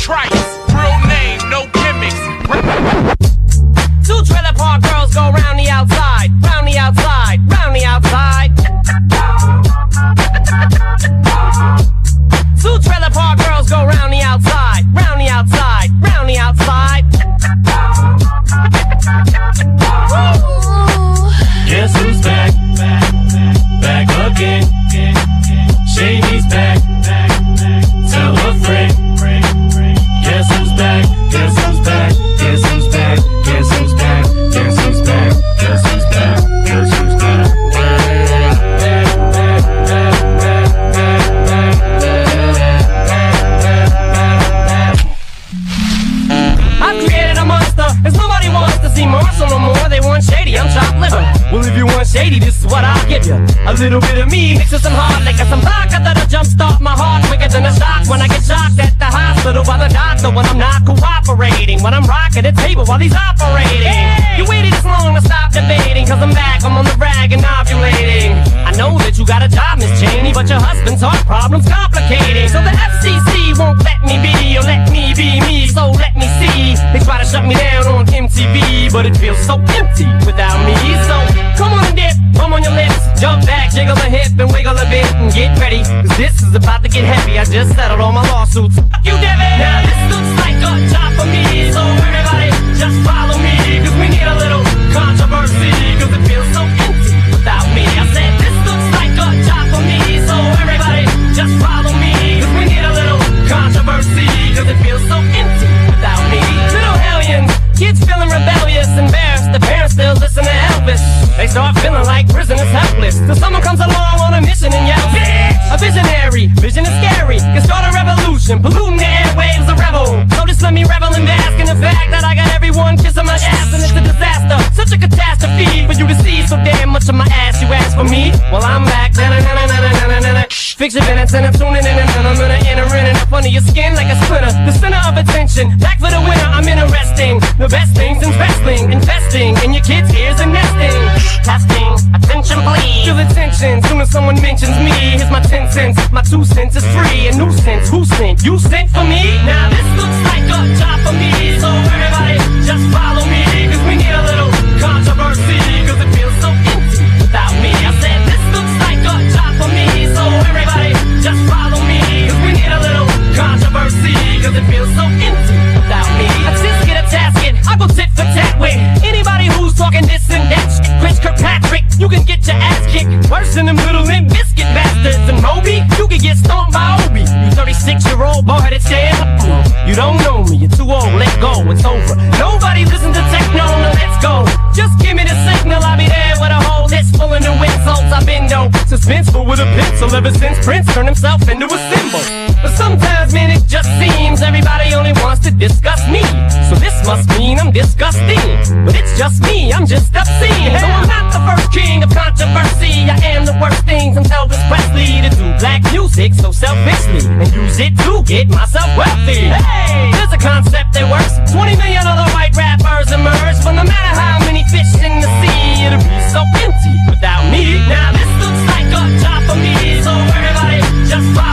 Trice, real name, no gimmicks. Two trailer park girls go round the outside, round the outside, round the outside. Two trailer park girls go round the outside, round the outside, round the outside. Guess who's back? Back again. Shady's back. Tell a friend. Guess who's back? Guess who's back? Guess who's back? Guess who's back? Guess who's back? Guess who's back? Guess who's back? I've created a monster, as nobody wants to see Marshall no more. They want Shady, I'm chopped liver. Well, if you want Shady, this is what I'll give you. A little bit of me mixed with some hard liquor, some vodka that'll jumpstart my heart quicker than a shock when I get shocked at the hospital by the doctor when I'm not cooperating. When I'm rocking the table while he's operating. Hey! You waited this long to stop debating, cause I'm back, I'm on the rag and ovulating. I know that you got a job, Miss Cheney, but your husband's heart problem's complicating. So the FCC won't let me be, or let me be me, so let me see. They try to shut me down on MTV, but it feels so empty without me. So come on and dip, bum on your lips, jump back, jiggle a hip and wiggle a bit and get ready, cause this is about to get heavy. I just settled all my lawsuits. Fuck you, Devin! Now this looks like a job for me, so everybody just follow me, cause we need a little controversy, cause it feels so empty without me. I said this looks like a job for me, so everybody just follow me, cause we need a little controversy, cause it feels so empty without me. Little hellions, kids feeling rebellious, embarrassed, the parents still listen to Elvis. They start feeling like prisoners helpless, till someone comes along on a mission and yells, a visionary, vision is scary, can start a revolution, polluting the airwaves, a rebel. So just let me revel and bask in the fact that I got everyone kissing my ass, and it's a disaster, such a catastrophe for you to see so damn much of my ass. You ask for me? Well, I'm back. Fix your minutes and I'm tuning in, and I'm gonna enter in and up under your skin like a splinter. The center of attention, back for the winner. I'm interesting, the best things in wrestling, investing in your kids' ears and nesting. Testing, attention please. Feel the tension, soon as someone mentions me. Here's my 10 cents, my 2 cents is free. A nuisance, who sent? You sent for me? Now this looks like a job for me, so everybody just follow me, cause we need a little controversy, cause it feels so empty without me. I said this looks like a job for me, so everybody just follow me, cause we need a little controversy, cause it feels so empty without me. I just get a tasket, I go tit for tat with anybody who's talking this and that shit. Chris Kirkpatrick, you can get your ass kicked worse than them little Limp Bizkit bastards. And Moby, you can get stomped by Obi. You 36-year-old boy that stand up. You don't know me, you're too old, let go, it's over. Nobody listen to techno, no let's go. Just give me the signal, I'll be there with a whole list full of new insults. I've been though suspenseful with a pencil ever since Prince turned himself into a symbol. But sometimes, man, it just seems everybody only wants to discuss me. So this must mean I'm disgusting. But it's just me, I'm just obscene. So I'm not the first king of controversy. I am the worst thing from Elvis Presley to do black music so selfishly and use it to get myself wealthy. Hey, there's a concept that works. 20 million other white rappers emerge, but no matter how many fish in the sea, it'll be so empty without me. Now this looks like a job for me, so everybody just follow